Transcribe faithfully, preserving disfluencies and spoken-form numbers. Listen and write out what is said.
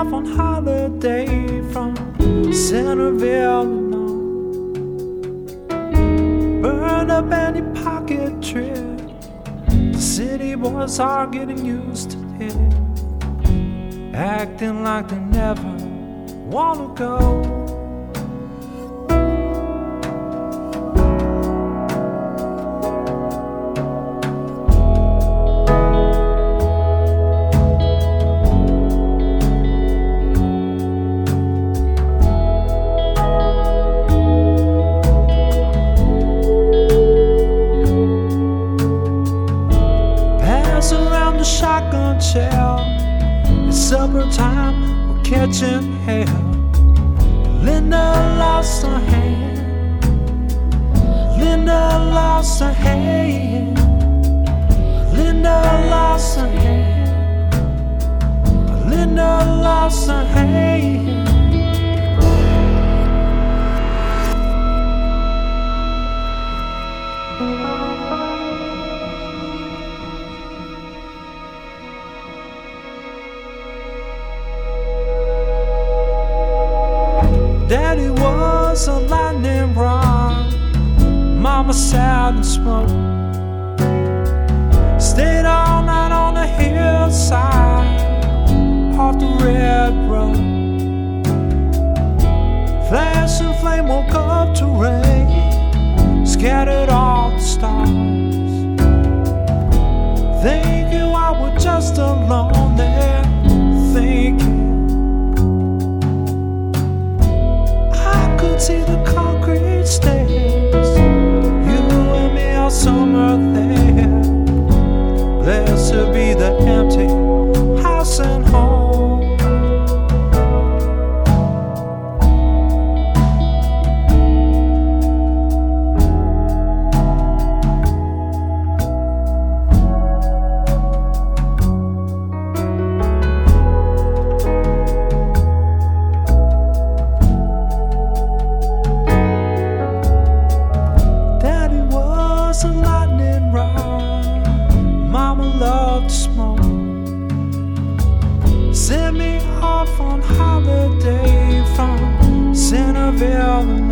off on holiday from Centerville, Illinois. Burn up any pocket trip. The city boys are getting used to it, acting like they never wanna go. Around the shotgun shell, it's supper time, we're catching hell. Linda lost her hand, Linda lost her hand, Linda lost her hand, Linda lost her hand. Daddy was a lightning rod, Mama sat and smoked, stayed all night on the hillside off the red road. Flash and flame woke up to rain, scattered all the stars, thinking I was just alone there, thinking see the concrete stairs, you and me all summer there. Blessed be the empty house and home. A lightning rod, Mama loved to smoke, sent me off on holiday from Centerville.